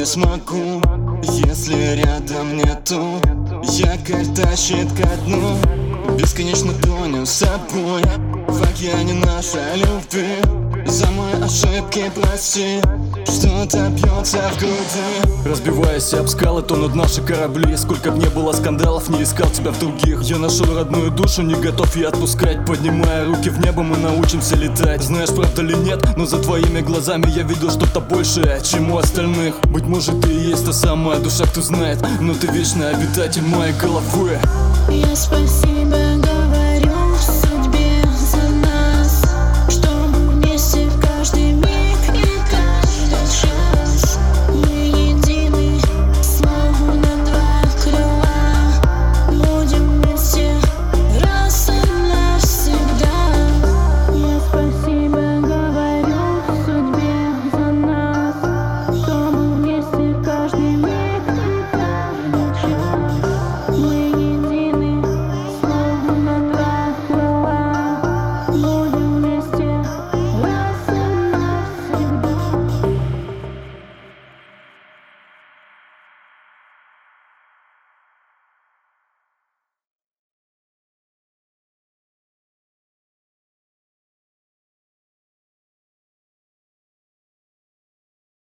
смогу, если рядом нету. Якорь тащит ко дну, бесконечно тонем с собой в океане нашей любви. За мои ошибки прости, что-то бьется в груди. Разбиваясь об скалы, тонут наши корабли. Сколько б не было скандалов, не искал тебя в других. Я нашел родную душу, не готов я отпускать. Поднимая руки в небо, мы научимся летать. Знаешь, правда ли нет, но за твоими глазами я видел что-то большее, чем у остальных. Быть может, ты и есть та самая душа, кто знает, но ты вечный обитатель моей головы. Я спасибо